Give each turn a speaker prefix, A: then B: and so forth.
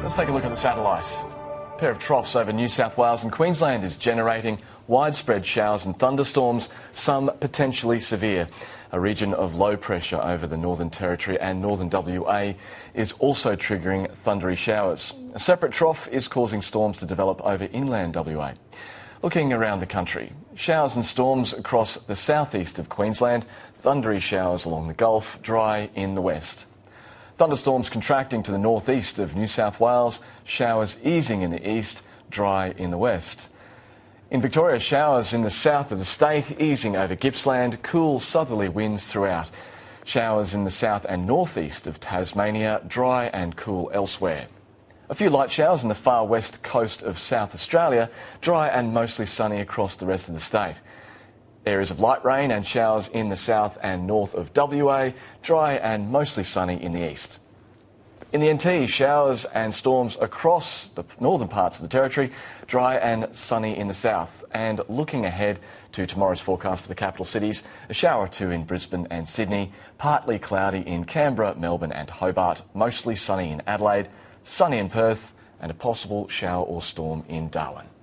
A: Let's take a look at the satellite. A pair of troughs over New South Wales and Queensland is generating widespread showers and thunderstorms, some potentially severe. A region of low pressure over the Northern Territory and Northern WA is also triggering thundery showers. A separate trough is causing storms to develop over inland WA. Looking around the country, showers and storms across the southeast of Queensland, thundery showers along the Gulf, dry in the west. Thunderstorms contracting to the northeast of New South Wales, showers easing in the east, dry in the west. In Victoria, showers in the south of the state, easing over Gippsland, cool southerly winds throughout. Showers in the south and northeast of Tasmania, dry and cool elsewhere. A few light showers in the far west coast of South Australia, dry and mostly sunny across the rest of the state. Areas of light rain and showers in the south and north of WA, dry and mostly sunny in the east. In the NT, showers and storms across the northern parts of the territory, dry and sunny in the south. And looking ahead to tomorrow's forecast for the capital cities, a shower or two in Brisbane and Sydney, partly cloudy in Canberra, Melbourne and Hobart, mostly sunny in Adelaide, sunny in Perth and a possible shower or storm in Darwin.